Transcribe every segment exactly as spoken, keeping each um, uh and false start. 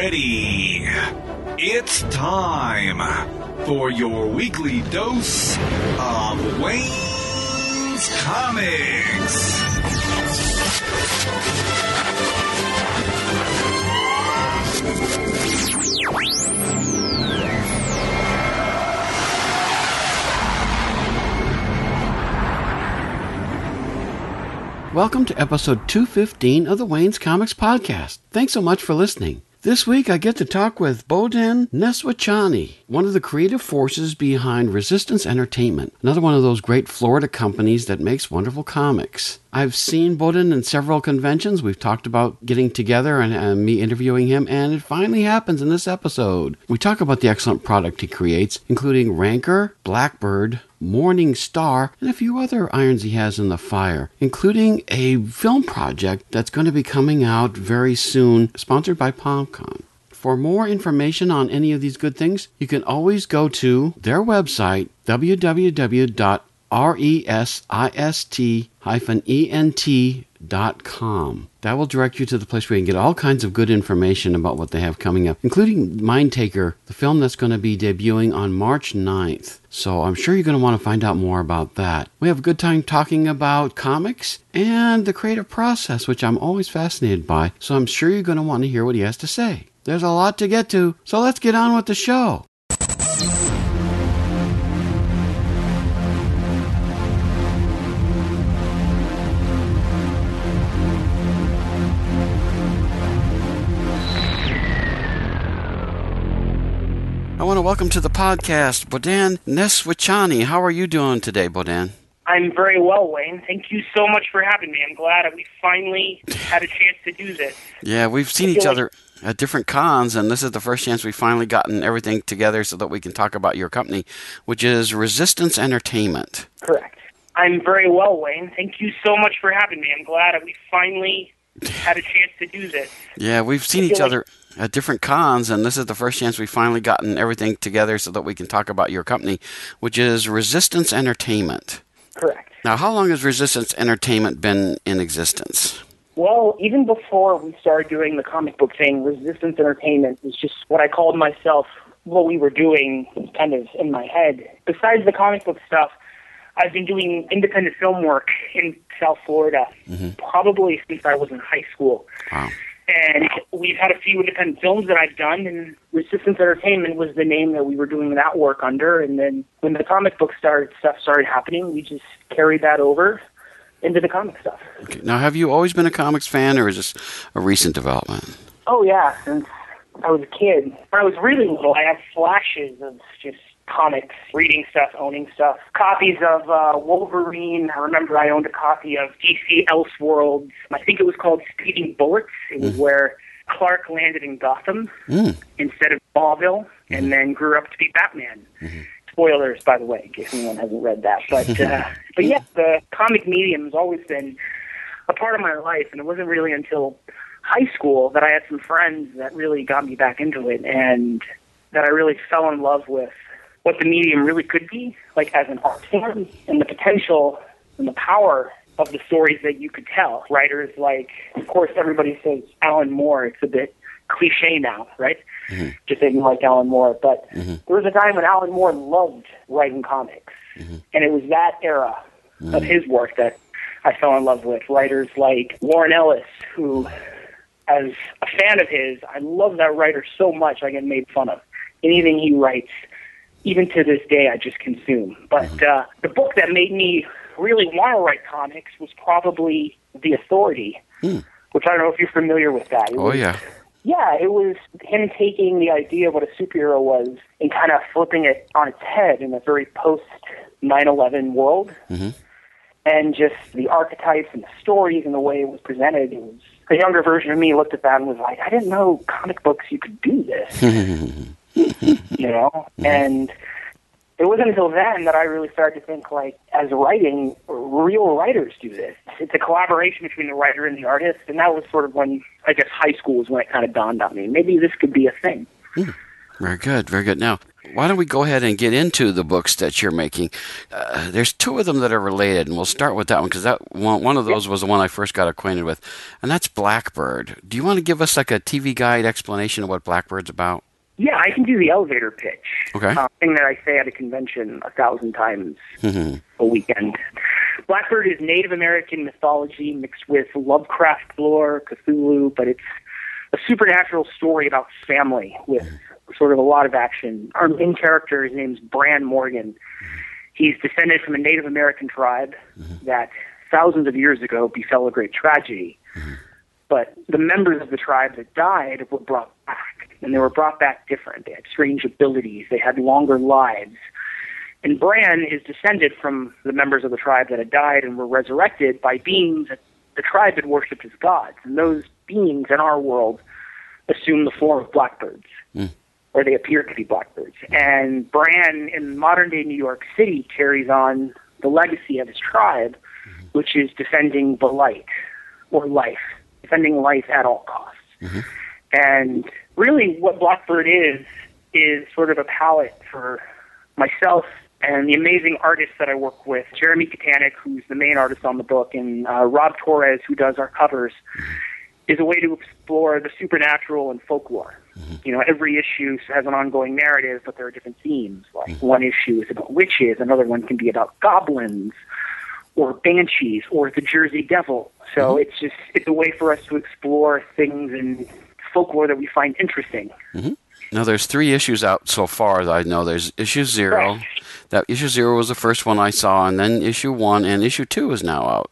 ready. It's time for your weekly dose of Wayne's Comics. Welcome to episode two fifteen of the Wayne's Comics Podcast. Thanks so much for listening. This week I get to talk with Bohdan Neswachany, one of the creative forces behind Resistance Entertainment, another one of those great Florida companies that makes wonderful comics. I've seen Bohdan in several conventions. We've talked about getting together and, and me interviewing him, and it finally happens in this episode. We talk about the excellent product he creates, including Ranker, Blackbird, Morning Star, and a few other irons he has in the fire, including a film project that's going to be coming out very soon, sponsored by PalmCon. For more information on any of these good things, you can always go to their website, w w w dot resist ent dot com. That will direct you to the place where you can get all kinds of good information about what they have coming up, including Mindtaker, the film that's going to be debuting on March ninth. So I'm sure you're going to want to find out more about that. We have a good time talking about comics and the creative process, which I'm always fascinated by. So I'm sure you're going to want to hear what he has to say. There's a lot to get to, so let's get on with the show. I want to welcome to the podcast, Bohdan Neswachany. How are you doing today, Bohdan? I'm very well, Wayne. Thank you so much for having me. I'm glad that we finally had a chance to do this. Yeah, we've seen each other like... at different cons, and this is the first chance we've finally gotten everything together so that we can talk about your company, which is Resistance Entertainment. Correct. I'm very well, Wayne. Thank you so much for having me. I'm glad that we finally had a chance to do this. Yeah, we've seen each like... other at different cons, and this is the first chance we've finally gotten everything together so that we can talk about your company, which is Resistance Entertainment. Correct. Now, how long has Resistance Entertainment been in existence? Well, even before we started doing the comic book thing, Resistance Entertainment was just what I called myself, what we were doing kind of in my head. Besides the comic book stuff, I've been doing independent film work in South Florida, mm-hmm. probably since I was in high school. Wow. And we've had a few independent films that I've done, and Resistance Entertainment was the name that we were doing that work under. And then when the comic book started, stuff started happening, we just carried that over into the comic stuff. Okay. Now, have you always been a comics fan, or is this a recent development? Oh, yeah. Since I was a kid. When I was really little, I had flashes of just comics, reading stuff, owning stuff. Copies of uh, Wolverine. I remember I owned a copy of D C Elseworlds. I think it was called Speeding Bullets. It was mm. where Clark landed in Gotham mm. instead of Smallville, mm. and then grew up to be Batman. Mm-hmm. Spoilers, by the way, in case anyone hasn't read that. But, uh, but yeah, the comic medium has always been a part of my life, and it wasn't really until high school that I had some friends that really got me back into it, and that I really fell in love with what the medium really could be, like as an art form, and the potential and the power of the stories that you could tell. Writers like, of course, everybody says Alan Moore. It's a bit cliche now, right? Mm-hmm. Just saying like Alan Moore. But mm-hmm. there was a time when Alan Moore loved writing comics, mm-hmm. and it was that era mm-hmm. of his work that I fell in love with. Writers like Warren Ellis, who, as a fan of his, I love that writer so much I get made fun of. Anything he writes, even to this day, I just consume. But uh, the book that made me really want to write comics was probably The Authority, mm. which I don't know if you're familiar with that. It oh, was, yeah. Yeah, it was him taking the idea of what a superhero was and kind of flipping it on its head in a very post nine eleven world. Mm-hmm. And just the archetypes and the stories and the way it was presented. It was, a younger version of me looked at that and was like, I didn't know comic books, you could do this. You know, and it wasn't until then that I really started to think, like, as writing, real writers do this. It's a collaboration between the writer and the artist, and that was sort of when, I guess, high school was when it kind of dawned on me. Maybe this could be a thing. Mm. Very good, very good. Now, why don't we go ahead and get into the books that you're making? Uh, there's two of them that are related, and we'll start with that one because that one, one of those yep. was the one I first got acquainted with, and that's Blackbird. Do you want to give us like a T V guide explanation of what Blackbird's about? Yeah, I can do the elevator pitch. Okay. Uh, thing that I say at a convention a thousand times mm-hmm. a weekend. Blackbird is Native American mythology mixed with Lovecraft lore, Cthulhu, but it's a supernatural story about family with sort of a lot of action. Our main character, his name's Bran Morgan. He's descended from a Native American tribe mm-hmm. that thousands of years ago befell a great tragedy. Mm-hmm. But the members of the tribe that died were brought back, and they were brought back different. They had strange abilities. They had longer lives. And Bran is descended from the members of the tribe that had died and were resurrected by beings that the tribe had worshipped as gods. And those beings in our world assume the form of blackbirds. Mm. Or they appear to be blackbirds. And Bran, in modern-day New York City, carries on the legacy of his tribe, mm-hmm. which is defending the light, or life, defending life at all costs. Mm-hmm. And really what Blackbird is, is sort of a palette for myself and the amazing artists that I work with, Jeremy Katanik, who's the main artist on the book, and uh, Rob Torres, who does our covers, is a way to explore the supernatural and folklore. Mm-hmm. You know, every issue has an ongoing narrative, but there are different themes. Like mm-hmm. one issue is about witches, another one can be about goblins, or banshees, or the Jersey Devil. So mm-hmm. it's just, it's a way for us to explore things in folklore that we find interesting. Mm-hmm. Now, there's three issues out so far that I know. There's issue zero. Right. That issue zero was the first one I saw, and then issue one, and issue two is now out.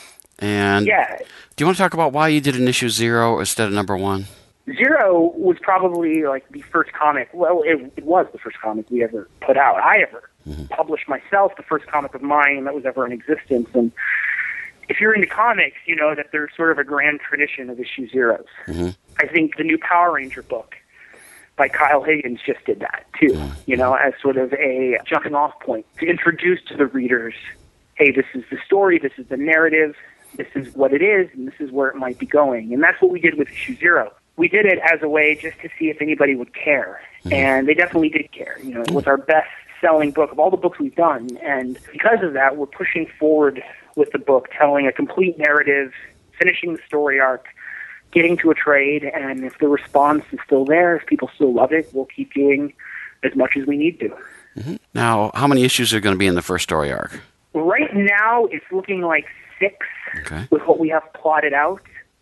And yeah. Do you want to talk about why you did an issue zero instead of number one? Zero was probably like the first comic. Well, it, it was the first comic we ever put out. I ever mm-hmm. published myself, the first comic of mine that was ever in existence. And if you're into comics, you know that there's sort of a grand tradition of issue zeros. Mm-hmm. I think the new Power Ranger book by Kyle Higgins just did that too, mm-hmm. you know, as sort of a jumping off point to introduce to the readers, hey, this is the story, this is the narrative, this is what it is, and this is where it might be going. And that's what we did with issue zero. We did it as a way just to see if anybody would care. Mm-hmm. And they definitely did care. You know, it was our best selling book of all the books we've done. And because of that, we're pushing forward with the book, telling a complete narrative, finishing the story arc, getting to a trade, and if the response is still there, if people still love it, we'll keep doing as much as we need to. Mm-hmm. Now, how many issues are going to be in the first story arc? Right now, it's looking like six okay. with what we have plotted out.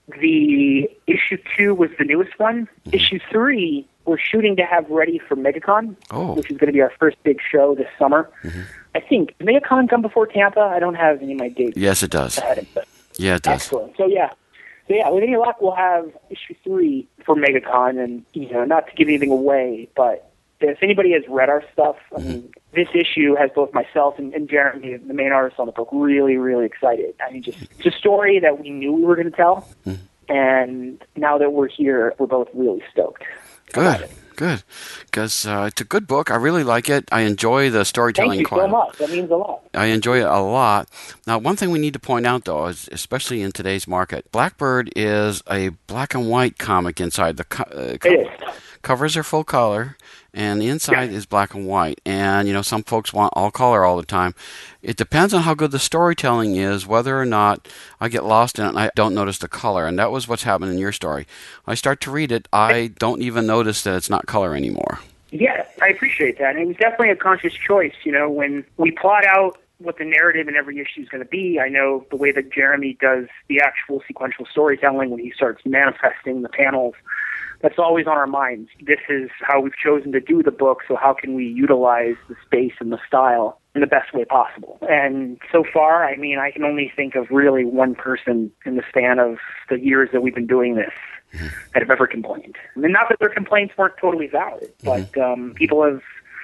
The issue two was the newest one. Mm-hmm. Issue three, we're shooting to have ready for MegaCon, oh. which is going to be our first big show this summer. Mm-hmm. I think, did MegaCon come before Tampa? I don't have any of my dates. Yes, it does. Ahead, yeah, it does. Excellent. So, yeah. So, yeah, with any luck, we'll have issue three for MegaCon, and, you know, not to give anything away, but if anybody has read our stuff, I mean, mm-hmm. this issue has both myself and, and Jeremy, the main artist on the book, really, really excited. I mean, just it's a story that we knew we were going to tell, mm-hmm. and now that we're here, we're both really stoked. Good, good, because uh, it's a good book. I really like it. I enjoy the storytelling. Thank you quite so much. That means a lot. I enjoy it a lot. Now, one thing we need to point out, though, is especially in today's market, Blackbird is a black and white comic inside. The co- uh, co- it is. Covers are full color, and the inside yeah. is black and white. And, you know, some folks want all color all the time. It depends on how good the storytelling is, whether or not I get lost in it and I don't notice the color. And that was what's happened in your story. When I start to read it, I don't even notice that it's not color anymore. Yeah, I appreciate that. And it was definitely a conscious choice. You know, when we plot out what the narrative in every issue is going to be, I know the way that Jeremy does the actual sequential storytelling when he starts manifesting the panels, that's always on our minds. This is how we've chosen to do the book, so how can we utilize the space and the style in the best way possible? And so far, I mean, I can only think of really one person in the span of the years that we've been doing this mm-hmm. that have ever complained. I mean, not that their complaints weren't totally valid, but mm-hmm. um, people have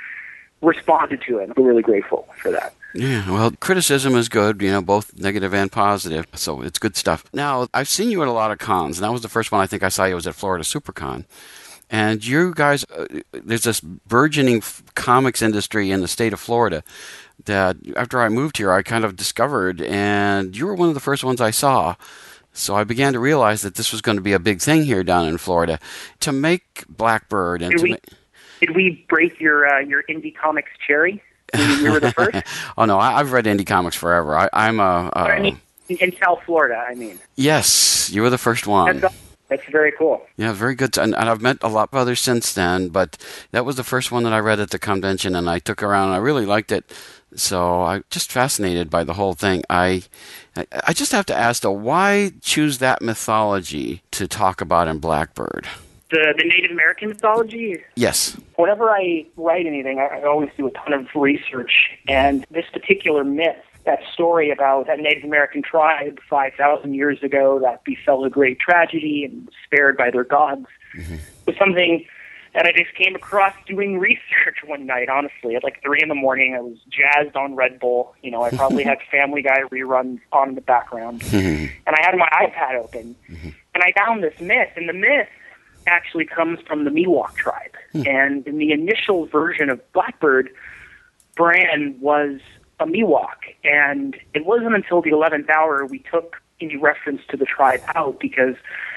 responded to it. I'm really grateful for that. Yeah, well, criticism is good, you know, both negative and positive, so it's good stuff. Now, I've seen you at a lot of cons, and that was the first one I think I saw you was at Florida SuperCon. And you guys, uh, there's this burgeoning f- comics industry in the state of Florida that after I moved here, I kind of discovered, and you were one of the first ones I saw. So I began to realize that this was going to be a big thing here down in Florida. To make Blackbird and Did to we- make... Did we break your uh, your indie comics cherry? We, we were the first. Oh no, I, I've read indie comics forever. I, I'm a. Uh, I mean, in South Florida, I mean. Yes, you were the first one. That's, that's very cool. Yeah, very good. And, and I've met a lot of others since then, but that was the first one that I read at the convention, and I took around, and I really liked it. So I'm just fascinated by the whole thing. I, I just have to ask, though, why choose that mythology to talk about in Blackbird? The, the Native American mythology? Yes. Whenever I write anything, I, I always do a ton of research, and this particular myth, that story about a Native American tribe five thousand years ago that befell a great tragedy and was spared by their gods, mm-hmm. was something that I just came across doing research one night, honestly. At like three in the morning, I was jazzed on Red Bull. You know, I probably had Family Guy reruns on in the background. Mm-hmm. And I had my iPad open, mm-hmm. and I found this myth, and the myth actually comes from the Miwok tribe. Mm-hmm. And in the initial version of Blackbird, Bran was a Miwok, and it wasn't until the eleventh hour we took any reference to the tribe out, because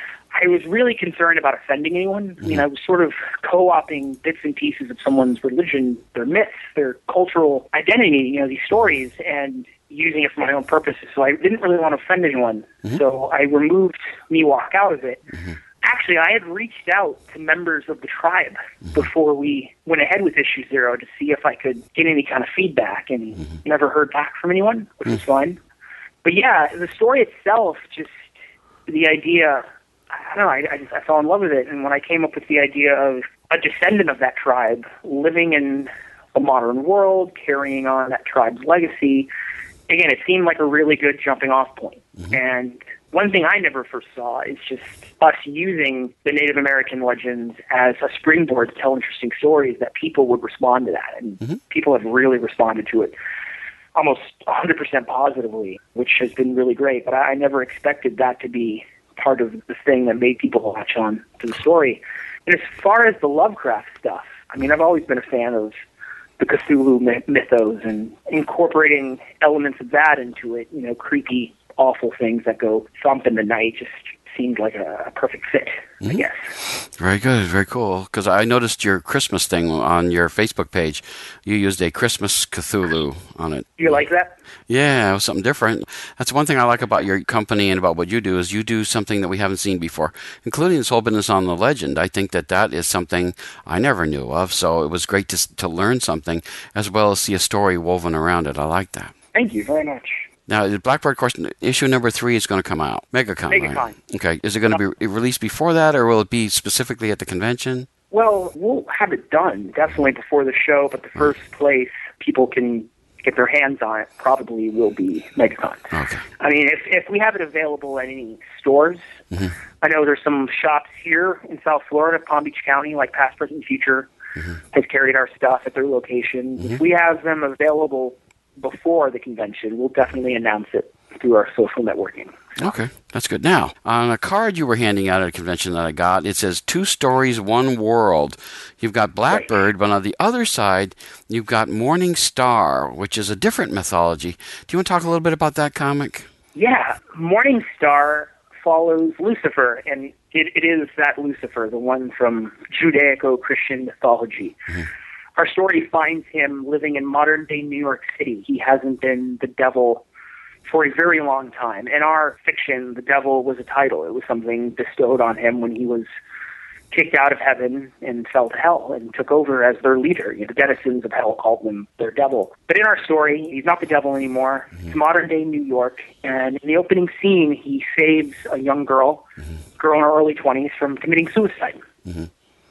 I was really concerned about offending anyone. Mm-hmm. I mean, I was sort of co-opting bits and pieces of someone's religion, their myths, their cultural identity, you know, these stories, and using it for my own purposes. So I didn't really want to offend anyone. Mm-hmm. So I removed Miwok out of it. Mm-hmm. Actually, I had reached out to members of the tribe mm-hmm. before we went ahead with Issue Zero to see if I could get any kind of feedback, and mm-hmm. never heard back from anyone, which mm-hmm. was fine. But yeah, the story itself, just the idea, I don't know, I, I just I fell in love with it. And when I came up with the idea of a descendant of that tribe living in a modern world, carrying on that tribe's legacy, again, it seemed like a really good jumping off point. Mm-hmm. And one thing I never foresaw is just us using the Native American legends as a springboard to tell interesting stories that people would respond to that. And mm-hmm. people have really responded to it almost one hundred percent positively, which has been really great. But I, I never expected that to be part of the thing that made people latch on to the story. And as far as the Lovecraft stuff, I mean, I've always been a fan of the Cthulhu myth- mythos and incorporating elements of that into it, you know, creepy, awful things that go thump in the night just seemed like a, a perfect fit, mm-hmm. I guess. Very good, very cool. Because I noticed your Christmas thing on your Facebook page. You used a Christmas Cthulhu on it. You like that? Yeah, it was something different. That's one thing I like about your company and about what you do is you do something that we haven't seen before, including this whole business on the legend. I think that that is something I never knew of, so it was great to to learn something as well as see a story woven around it. I like that. Thank you very much. Now, the Blackbird, of course, issue number three is going to come out. MegaCon, MegaCon. Right? Okay. Is it going to be re- released before that, or will it be specifically at the convention? Well, we'll have it done definitely before the show, but the first place people can get their hands on it probably will be MegaCon. Okay. I mean, if if we have it available at any stores, mm-hmm. I know there's some shops here in South Florida, Palm Beach County, like Past, Present, Future, mm-hmm. have carried our stuff at their locations. Mm-hmm. If we have them available before the convention, we'll definitely announce it through our social networking. Okay, that's good. Now, on a card you were handing out at a convention that I got, it says Two Stories, One World. You've got Blackbird, right. But on the other side, you've got Morning Star, which is a different mythology. Do you want to talk a little bit about that comic? Yeah, Morning Star follows Lucifer, and it, it is that Lucifer, the one from Judaico-Christian mythology. Mm-hmm. Our story finds him living in modern-day New York City. He hasn't been the devil for a very long time. In our fiction, the devil was a title. It was something bestowed on him when he was kicked out of heaven and fell to hell and took over as their leader. You know, the denizens of hell called him their devil. But in our story, he's not the devil anymore. Mm-hmm. It's modern-day New York. And in the opening scene, he saves a young girl, mm-hmm. girl in her early twenties, from committing suicide. Mm-hmm.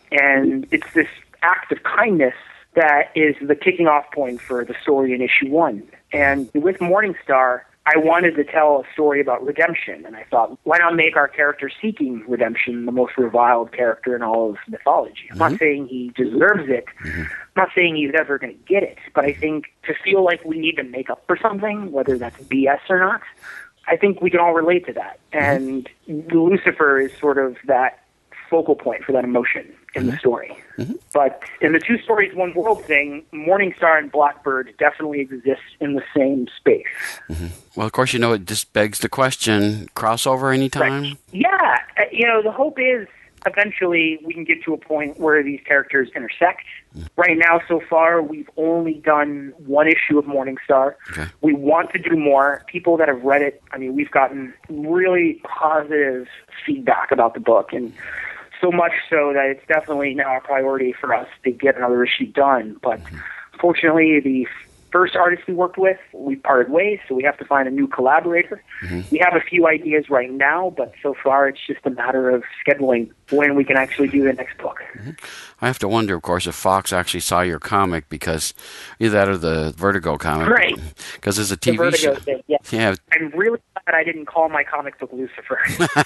And it's this act of kindness that is the kicking off point for the story in issue one. And with Morningstar, I wanted to tell a story about redemption. And I thought, why not make our character seeking redemption the most reviled character in all of mythology? I'm mm-hmm. not saying he deserves it. Mm-hmm. I'm not saying he's ever going to get it. But I think to feel like we need to make up for something, whether that's B S or not, I think we can all relate to that. And mm-hmm. Lucifer is sort of that focal point for that emotion in mm-hmm. the story. Mm-hmm. But in the Two Stories, One World thing, Morningstar and Blackbird definitely exist in the same space. Mm-hmm. Well, of course, you know, it just begs the question, crossover anytime? Right. Yeah. You know, the hope is eventually we can get to a point where these characters intersect. Right now, so far, we've only done one issue of Morningstar. Okay. We want to do more. People that have read it, I mean, we've gotten really positive feedback about the book, and so much so that it's definitely now a priority for us to get another issue done. But fortunately, the first artist we worked with, we parted ways, so we have to find a new collaborator. Mm-hmm. We have a few ideas right now, but so far it's just a matter of scheduling when we can actually do the next book. Mm-hmm. I have to wonder, of course, if Fox actually saw your comic, because either that or the Vertigo comic. Right. Because there's a T V the Vertigo show. Thing, yeah. yeah. I'm really glad I didn't call my comic book Lucifer.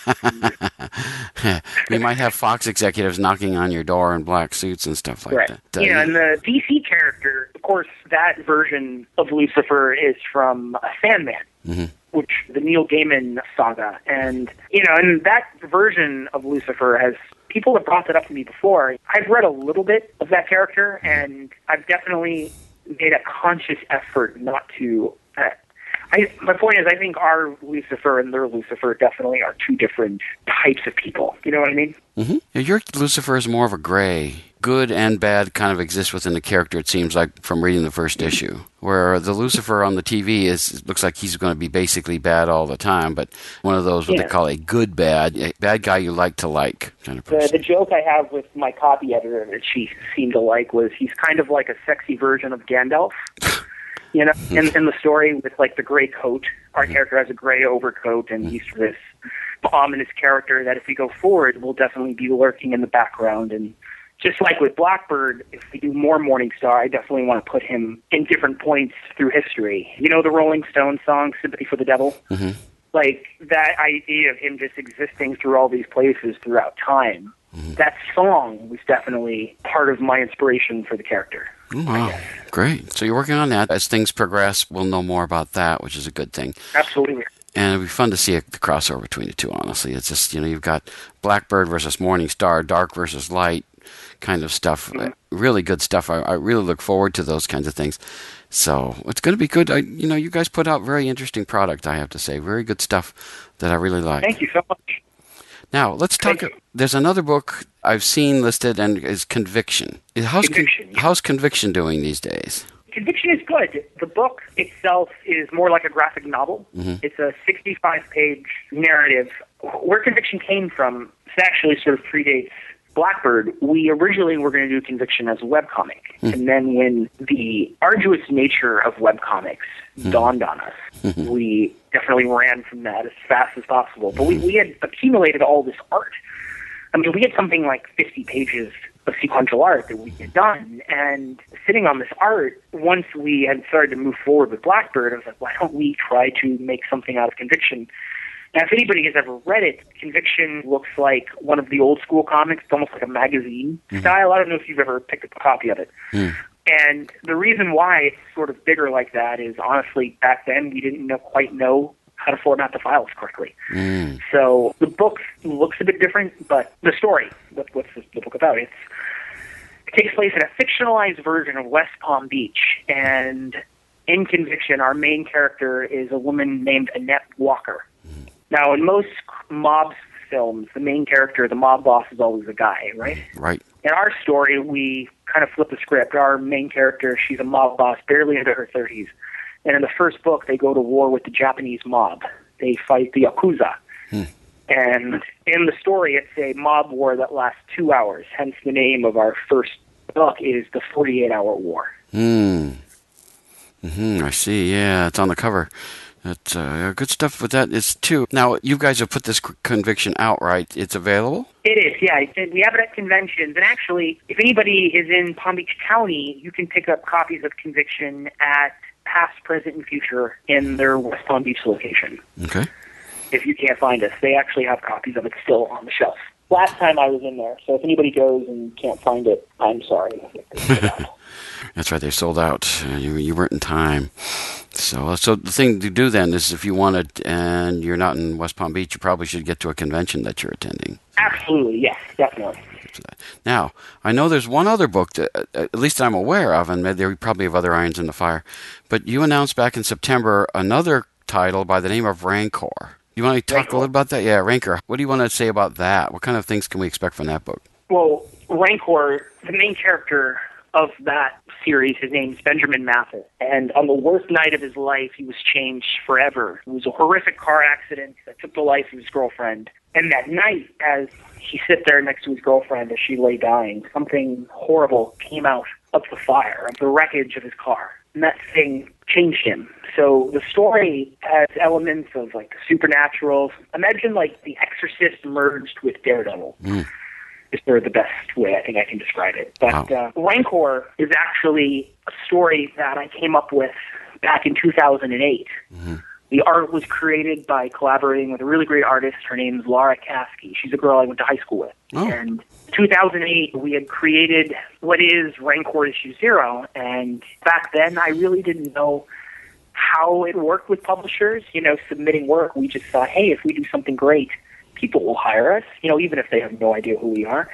You might have Fox executives knocking on your door in black suits and stuff like right. that. Uh, yeah, and the D C character, of course, that version of Lucifer is from Sandman. Mm-hmm. Which the Neil Gaiman saga, and you know, and that version of Lucifer has people have brought that up to me before. I've read a little bit of that character, and I've definitely made a conscious effort not to. Uh, I, my point is, I think our Lucifer and their Lucifer definitely are two different types of people. You know what I mean? Mm-hmm. Yeah, your Lucifer is more of a gray. Good and bad kind of exist within the character, it seems like, from reading the first issue. Where the Lucifer on the T V is looks like he's going to be basically bad all the time, but one of those, what yeah. they call a good bad, a bad guy you like to like kind of person. The, the joke I have with my copy editor that she seemed to like was he's kind of like a sexy version of Gandalf. You know, in, in the story with like the gray coat, our mm-hmm. character has a gray overcoat, and mm-hmm. he's this ominous character that if we go forward will definitely be lurking in the background. And just like with Blackbird, if we do more Morningstar, I definitely want to put him in different points through history. You know the Rolling Stones song, Sympathy for the Devil? Mm-hmm. Like, that idea of him just existing through all these places throughout time, mm-hmm. that song was definitely part of my inspiration for the character. Oh, wow, great. So you're working on that. As things progress, we'll know more about that, which is a good thing. Absolutely. And it'd be fun to see a, the crossover between the two, honestly. It's just, you know, you've got Blackbird versus Morningstar, dark versus light kind of stuff. Mm-hmm. Really good stuff. I, I really look forward to those kinds of things. So it's going to be good. I, you know, you guys put out very interesting product, I have to say. Very good stuff that I really like. Thank you so much. Now, let's talk. There's another book I've seen listed, and is Conviction. How's Conviction. Con, how's Conviction doing these days? Conviction is good. The book itself is more like a graphic novel. Mm-hmm. It's a sixty-five page narrative. Where Conviction came from, it actually sort of predates Blackbird. We originally were going to do Conviction as a webcomic. Mm-hmm. And then when the arduous nature of webcomics mm-hmm. dawned on us, mm-hmm. we definitely ran from that as fast as possible. But we, we had accumulated all this art. I mean, we had something like fifty pages of sequential art that we had done. And sitting on this art, once we had started to move forward with Blackbird, I was like, why don't we try to make something out of Conviction? Now, if anybody has ever read it, Conviction looks like one of the old school comics. It's almost like a magazine mm-hmm. style. I don't know if you've ever picked up a copy of it. Mm. And the reason why it's sort of bigger like that is, honestly, back then we didn't know, quite know how to format the files correctly. Mm. So the book looks a bit different, but the story, what, what's the, the book about? It's, it takes place in a fictionalized version of West Palm Beach. And in Conviction, our main character is a woman named Annette Walker. Mm. Now, in most mob films, the main character, the mob boss, is always a guy, right? Right. In our story, we kind of flip the script. Our main character, she's a mob boss, barely into her thirties. And in the first book, they go to war with the Japanese mob. They fight the Yakuza. Hmm. And in the story, it's a mob war that lasts two hours. Hence the name of our first book is The forty-eight hour War. Hmm. Mm-hmm, I see. Yeah, it's on the cover. That's uh, good stuff with that is too. Now, you guys have put this Conviction out, right? It's available? It is, yeah. We have it at conventions. And actually, if anybody is in Palm Beach County, you can pick up copies of Conviction at Past, Present, and Future in their West Palm Beach location. Okay. If you can't find us, they actually have copies of it still on the shelf. Last time I was in there, so if anybody goes and can't find it, I'm sorry. That's right, they sold out. You, you weren't in time. So, so the thing to do then is, if you wanted and you're not in West Palm Beach, you probably should get to a convention that you're attending. Absolutely, yes, definitely. Now, I know there's one other book that, at least I'm aware of, and there probably have other irons in the fire, but you announced back in September another title by the name of Rancor. You want to talk Rancor. a little about that? Yeah, Rancor. What do you want to say about that? What kind of things can we expect from that book? Well, Rancor, the main character of that series, his name is Benjamin Mathis. And on the worst night of his life, he was changed forever. It was a horrific car accident that took the life of his girlfriend. And that night, as he sat there next to his girlfriend as she lay dying, something horrible came out of the fire, of the wreckage of his car. And that thing changed him. So the story has elements of like supernatural. Imagine like The Exorcist merged with Daredevil. Mm. Is sort of the best way I think I can describe it. But Wow. uh, Rancor is actually a story that I came up with back in two thousand eight. Mm-hmm. The art was created by collaborating with a really great artist. Her name is Laura Kasky. She's a girl I went to high school with. Oh. And two thousand eight, we had created what is Rancor Issue Zero. And back then, I really didn't know how it worked with publishers. You know, submitting work, we just thought, hey, if we do something great, people will hire us, you know, even if they have no idea who we are.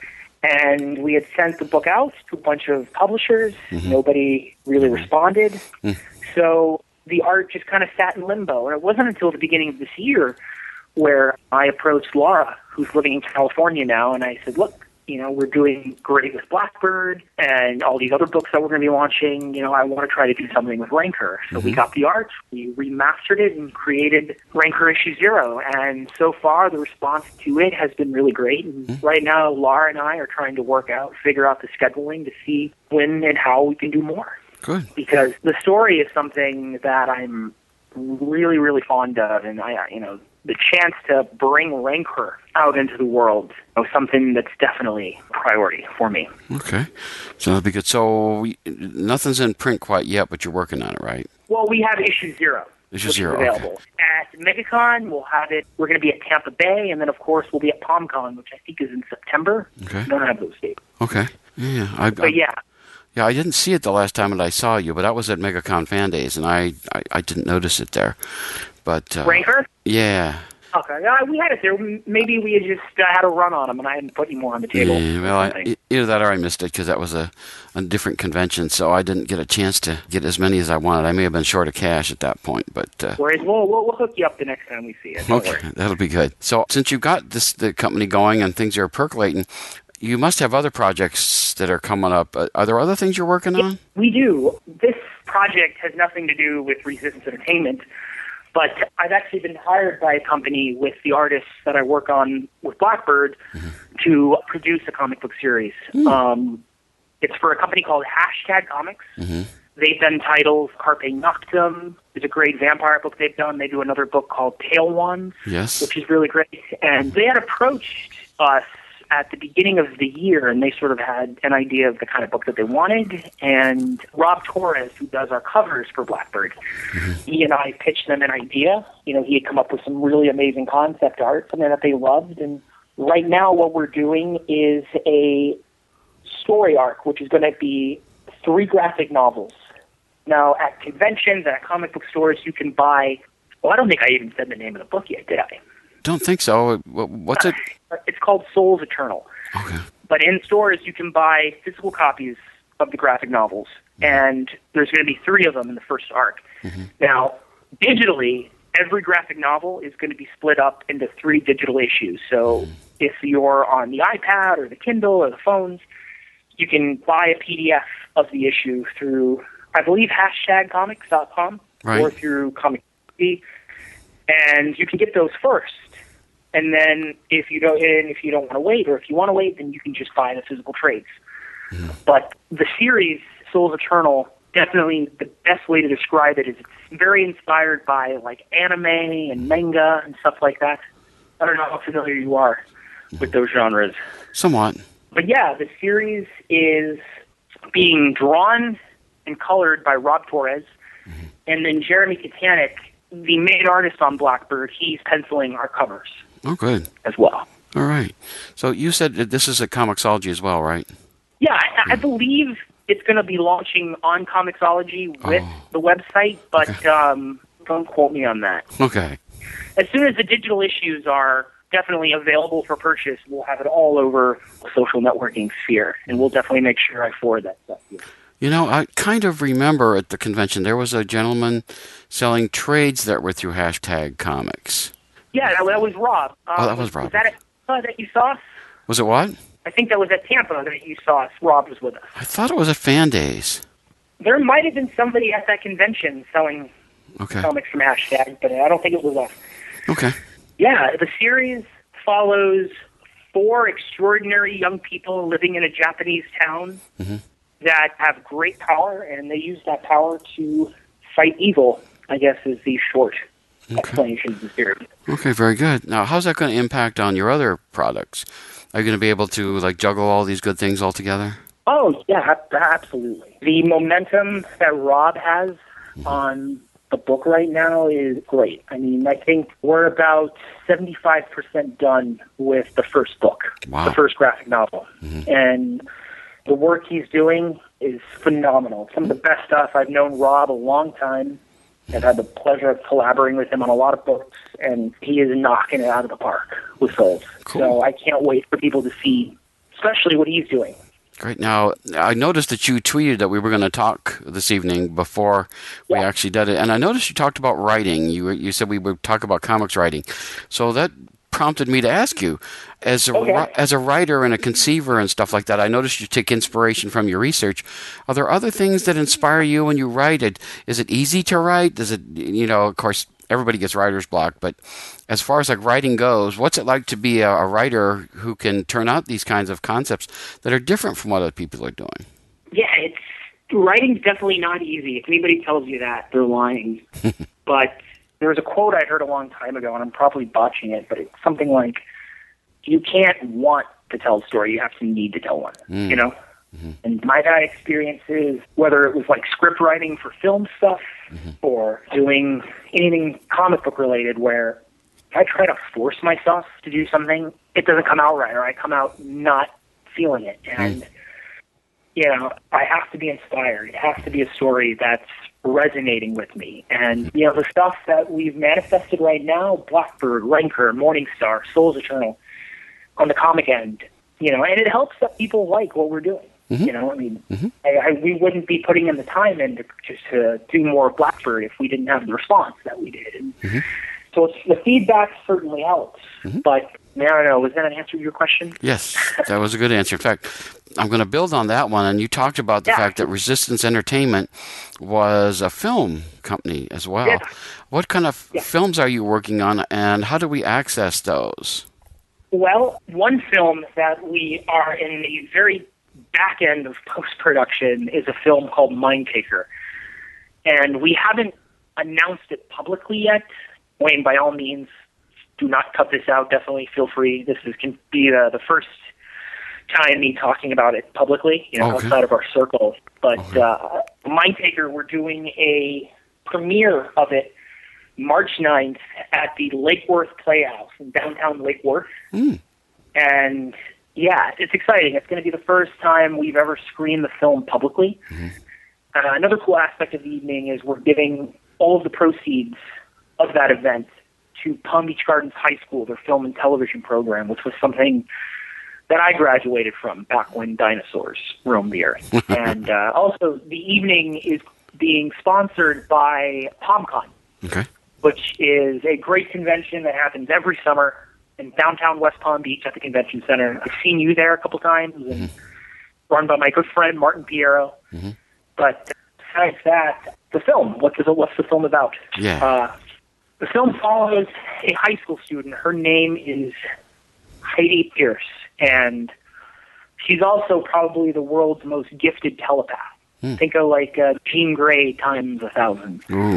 And we had sent the book out to a bunch of publishers. Mm-hmm. Nobody really Mm-hmm. responded. Mm. So the art just kind of sat in limbo. And it wasn't until the beginning of this year where I approached Laura, who's living in California now, and I said, look, you know, we're doing great with Blackbird and all these other books that we're going to be launching. You know, I want to try to do something with Rancor. So Mm-hmm. we got the art, we remastered it, and created Rancor Issue Zero. And so far, the response to it has been really great. And Mm-hmm. right now, Laura and I are trying to work out, figure out the scheduling to see when and how we can do more. Good. Because the story is something that I'm really, really fond of, and I, you know, the chance to bring Rancor out into the world, you know, something that's definitely a priority for me. Okay. So that'll be good. So we, nothing's in print quite yet, but you're working on it, right? Well, we have issue zero. Issue which zero, is available. At MegaCon, we'll have it. We're going to be at Tampa Bay, and then, of course, we'll be at PalmCon, which I think is in September. Okay. I don't have those dates. Okay. Yeah. I, I, But, yeah. Yeah, I didn't see it the last time that I saw you, but that was at MegaCon Fan Days, and I, I, I didn't notice it there. But uh, Rancor? Yeah. Okay. Uh, we had it there. Maybe we had just uh, had a run on them, and I hadn't put any more on the table. Yeah, well, I, either that or I missed it because that was a, a different convention, so I didn't get a chance to get as many as I wanted. I may have been short of cash at that point, but... Uh, Whereas we'll, we'll, we'll hook you up the next time we see it. Don't okay, worry. that'll be good. So since you've got this the company going and things are percolating, you must have other projects that are coming up. Uh, are there other things you're working on? We do. This project has nothing to do with Resistance Entertainment, but I've actually been hired by a company with the artists that I work on with Blackbird mm-hmm. to produce a comic book series. Mm. Um, it's for a company called Hashtag Comics. Mm-hmm. They've done titles, Carpe Noctem. It's a great vampire book they've done. They do another book called Pale Ones, yes. which is really great. And they had approached us at the beginning of the year, and they sort of had an idea of the kind of book that they wanted. And Rob Torres, who does our covers for Blackbird, mm-hmm. he and I pitched them an idea. You know, he had come up with some really amazing concept art, something that they loved. And right now what we're doing is a story arc, which is going to be three graphic novels. Now, at conventions and at comic book stores, you can buy... Well, I don't think I even said the name of the book yet, did I? Don't think so. What's it? It's called Souls Eternal. Okay. But in stores, you can buy physical copies of the graphic novels, mm-hmm. and there's going to be three of them in the first arc. Mm-hmm. Now, digitally, every graphic novel is going to be split up into three digital issues. So mm-hmm. if you're on the iPad or the Kindle or the phones, you can buy a P D F of the issue through, I believe, hashtag comics dot com right. or through Comic T V, and you can get those first. And then if you don't, and if you don't want to wait, or if you want to wait, then you can just buy the physical trades. Mm. But the series Souls Eternal, definitely the best way to describe it is it's very inspired by like anime and manga and stuff like that. I don't know how familiar you are with those genres. Somewhat. But yeah, the series is being drawn and colored by Rob Torres, mm-hmm. and then Jeremy Katanik, the main artist on Blackbird, he's penciling our covers. Oh, good. As well. All right. So you said that this is a Comixology as well, right? Yeah, I, I believe it's going to be launching on Comixology with oh. the website, but okay. um, don't quote me on that. Okay. As soon as the digital issues are definitely available for purchase, we'll have it all over the social networking sphere, and we'll definitely make sure I forward that stuff to you. You know, I kind of remember at the convention there was a gentleman selling trades that were through Hashtag Comics. Yeah, that, that was Rob. Um, Oh, that was Rob. Was that at Tampa that you saw us? Was it what? I think that was at Tampa that you saw us. Rob was with us. I thought it was at Fan Days. There might have been somebody at that convention selling Okay. comics from Hashtag, but I don't think it was us. Okay. Yeah, the series follows four extraordinary young people living in a Japanese town Mm-hmm. that have great power, and they use that power to fight evil, I guess is the short Okay. explanation of the series. Okay, very good. Now, how's that going to impact on your other products? Are you going to be able to like juggle all these good things all together? Oh, yeah, ab- absolutely. The momentum that Rob has on the book right now is great. I mean, I think we're about seventy-five percent done with the first book, Wow. the first graphic novel. Mhm. And the work he's doing is phenomenal. Some of the best stuff. I've known Rob a long time. I've had the pleasure of collaborating with him on a lot of books, and he is knocking it out of the park with souls. Cool. So I can't wait for people to see, especially what he's doing. Great. Now, I noticed that you tweeted that we were going to talk this evening before we Yeah. actually did it, and I noticed you talked about writing. You you said we would talk about comics writing, so that prompted me to ask you, as a Okay. ri- as a writer and a conceiver and stuff like that. I noticed you take inspiration from your research. Are there other things that inspire you when you write? It is it easy to write? Does it you know? Of course, everybody gets writer's block, but as far as like writing goes, what's it like to be a, a writer who can turn out these kinds of concepts that are different from what other people are doing? Yeah, it's writing's definitely not easy. If anybody tells you that, they're lying. But there was a quote I heard a long time ago, and I'm probably botching it, but it's something like, "You can't want to tell a story; you have to need to tell one." Mm. You know. And my bad experiences, whether it was like script writing for film stuff or doing anything comic book related, where if I try to force myself to do something, it doesn't come out right, or I come out not feeling it. And, you know, I have to be inspired. It has to be a story that's resonating with me. And, you know, the stuff that we've manifested right now, Blackbird, Rancor, Morningstar, Souls Eternal, on the comic end, you know, and it helps that people like what we're doing. Mhm. You know, I mean, Mhm. I, I, we wouldn't be putting in the time in to, just to do more Blackbird if we didn't have the response that we did. And Mhm. so it's, the feedback certainly helps. Mhm. But I don't know, was that an answer to your question? Yes, that was a good answer. In fact, I'm going to build on that one. And you talked about the Yeah. fact that Resistance Entertainment was a film company as well. Yeah. What kind of Yeah. films are you working on, and how do we access those? Well, one film that we are in the very back end of post-production is a film called Mind Taker. And we haven't announced it publicly yet. Wayne, by all means, do not cut this out. Definitely feel free. This is, can be the, the first time me talking about it publicly, you know, Okay. outside of our circle. But Okay. uh, Mind Taker, we're doing a premiere of it March ninth at the Lake Worth Playhouse in downtown Lake Worth. Mm. And yeah, it's exciting. It's going to be the first time we've ever screened the film publicly. Mm-hmm. Uh, another cool aspect of the evening is we're giving all of the proceeds of that event to Palm Beach Gardens High School, their film and television program, which was something that I graduated from back when dinosaurs roamed the earth. And uh, also, the evening is being sponsored by PalmCon, Okay. which is a great convention that happens every summer in downtown West Palm Beach at the convention center. I've seen you there a couple times, and run by my good friend Martin Piero. Mm-hmm. But besides that, the film. What is it, what's the film about? Yeah. Uh, the film follows a high school student. Her name is Heidi Pierce, and she's also probably the world's most gifted telepath. Hmm. Think of like uh, Jean Grey times a thousand. Ooh.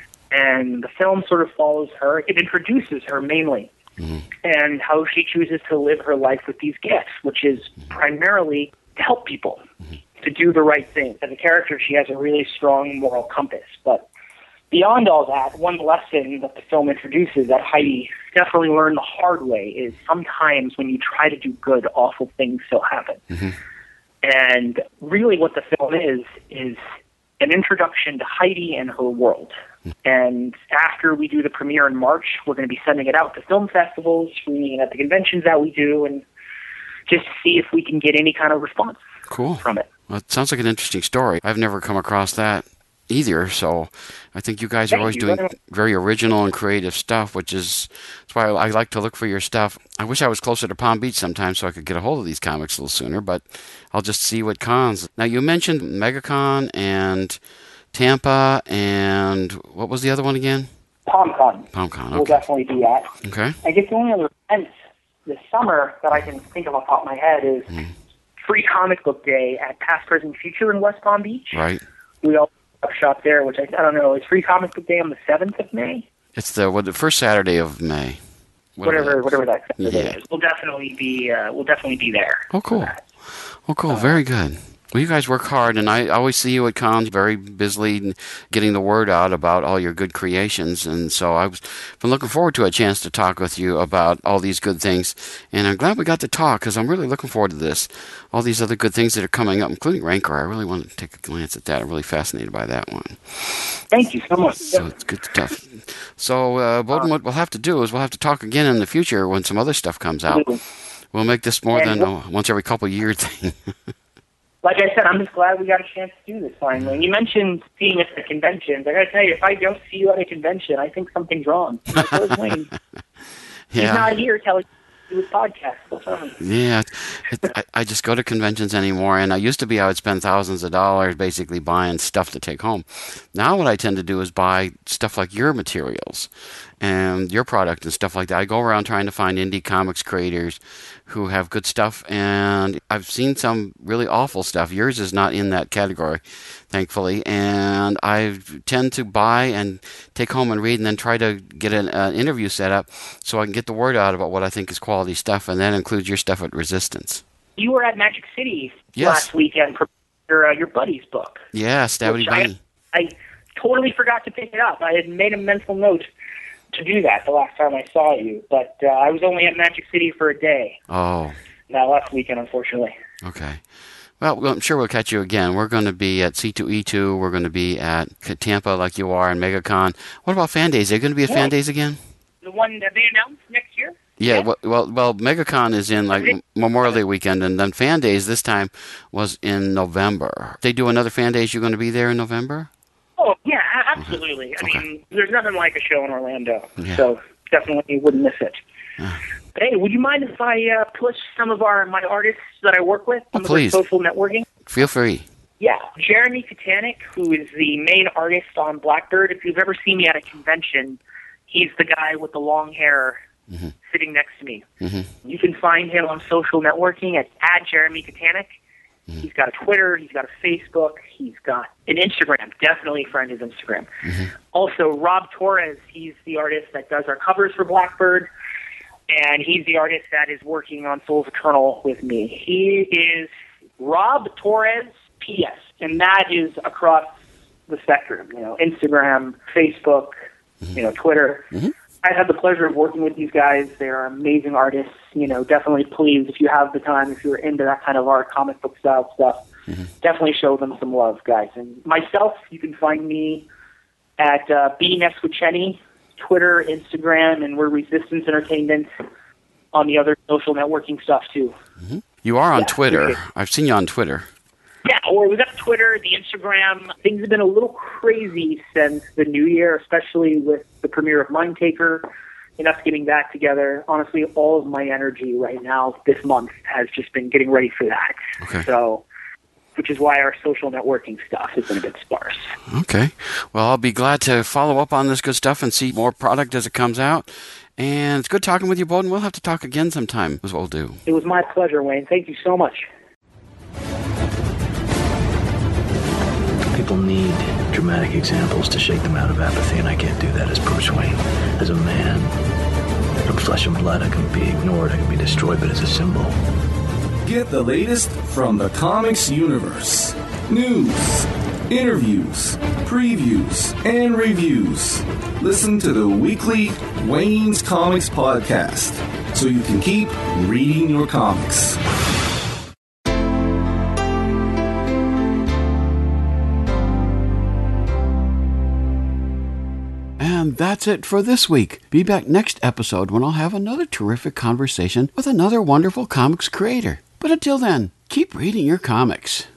And the film sort of follows her. It introduces her mainly, Mhm. and how she chooses to live her life with these gifts, which is primarily to help people, to do the right thing. As a character, she has a really strong moral compass. But beyond all that, one lesson that the film introduces that Heidi definitely learned the hard way is sometimes when you try to do good, awful things still happen. Mhm. And really what the film is, is an introduction to Heidi and her world. And after we do the premiere in March, we're going to be sending it out to film festivals, screening it at the conventions that we do, and just see if we can get any kind of response Cool. from it. Well, it sounds like an interesting story. I've never come across that. either. So I think you guys are Thank always you doing very much. very original and creative stuff, which is that's why I, I like to look for your stuff. I wish I was closer to Palm Beach sometime so I could get a hold of these comics a little sooner, but I'll just see what cons. Now, you mentioned MegaCon and Tampa, and what was the other one again? PalmCon. PalmCon, We'll okay. definitely be at. Okay. I guess the only other events this summer that I can think of off the top of my head is Mm. Free Comic Book Day at Past, Present, Future in West Palm Beach. Right. We all have shop there, which I, I don't know. Is Free Comic Book Day on the seventh of May? It's the what, the first Saturday of May. Whatever, that- whatever that Saturday Yeah. is. We'll definitely be, uh, we'll definitely be there. Oh, cool. Oh, cool. Very good. Well, you guys work hard, and I always see you at cons very busily getting the word out about all your good creations. And so I've been looking forward to a chance to talk with you about all these good things. And I'm glad we got to talk because I'm really looking forward to this. All these other good things that are coming up, including Rancor. I really want to take a glance at that. I'm really fascinated by that one. Thank you so much. So it's good stuff. So, uh, Bowden, what we'll have to do is we'll have to talk again in the future when some other stuff comes out. We'll make this more And than a once every couple of year thing. Like I said, I'm just glad we got a chance to do this finally. You mentioned seeing us at conventions. I got to tell you, if I don't see you at a convention, I think something's wrong. Where's Wayne? He's Yeah. not here telling you to do his podcast. What's wrong? Yeah, it, I, I just go to conventions anymore, and I used to be I would spend thousands of dollars basically buying stuff to take home. Now what I tend to do is buy stuff like your materials and your product and stuff like that. I go around trying to find indie comics creators who have good stuff, and I've seen some really awful stuff. Yours is not in that category, thankfully, and I tend to buy and take home and read and then try to get an uh, interview set up so I can get the word out about what I think is quality stuff, and that includes your stuff at Resistance. You were at Magic City Yes. last weekend for your, uh, your buddy's book. Yeah, Stabby which I, Bunny. I totally forgot to pick it up. I had made a mental note to do that the last time I saw you, but uh, I was only at Magic City for a day. Oh, That last weekend, unfortunately. okay. Well, I'm sure we'll catch you again. We're going to be at C two E two. We're going to be at Tampa like you are and MegaCon. What about Fan Days? Are there going to be a Fan Yeah. Days again? The one that they announced next year? Yeah, Yeah. well, well, well, MegaCon is in like Memorial Day weekend, and then Fan Days this time was in November. They do another Fan Days. You're going to be there in November? Oh, yeah, a- absolutely. I Okay. mean, there's nothing like a show in Orlando, Yeah. so definitely wouldn't miss it. But hey, would you mind if I uh, push some of our my artists that I work with? Some Oh, please. Of their social networking? Feel free. Yeah, Jeremy Katanik, who is the main artist on Blackbird. If you've ever seen me at a convention, he's the guy with the long hair Mhm. sitting next to me. Mhm. You can find him on social networking at, at Jeremy Katanik. Mhm. He's got a Twitter, he's got a Facebook, he's got an Instagram. Definitely friend his Instagram. Mhm. Also, Rob Torres, he's the artist that does our covers for Blackbird, and he's the artist that is working on Souls Eternal with me. He is Rob Torres P S, and that is across the spectrum, you know, Instagram, Facebook, you know, Twitter. Mhm. I had the pleasure of working with these guys. They're amazing artists. You know, definitely please, if you have the time, if you're into that kind of art, comic book style stuff, Mm-hmm. definitely show them some love, guys. And myself, you can find me at uh, B Neswichenny, Twitter, Instagram, and we're Resistance Entertainment on the other social networking stuff, too. You are on Yeah, Twitter. appreciate I've seen you on Twitter. Yeah, or we got Twitter, the Instagram. Things have been a little crazy since the new year, especially with the premiere of Mindtaker and us getting that together. Honestly, all of my energy right now this month has just been getting ready for that. Okay. So, which is why our social networking stuff has been a bit sparse. Okay. Well, I'll be glad to follow up on this good stuff and see more product as it comes out. And it's good talking with you, Bowden. We'll have to talk again sometime, is what we'll do. It was my pleasure, Wayne. Thank you so much. People need dramatic examples to shake them out of apathy, and I can't do that as Bruce Wayne. As a man, I'm flesh and blood. I can be ignored, I can be destroyed, but as a symbol. Get the latest from the comics universe. News, interviews, previews, and reviews. Listen to the weekly Wayne's Comics podcast so you can keep reading your comics. And that's it for this week. Be back next episode when I'll have another terrific conversation with another wonderful comics creator. But until then, keep reading your comics.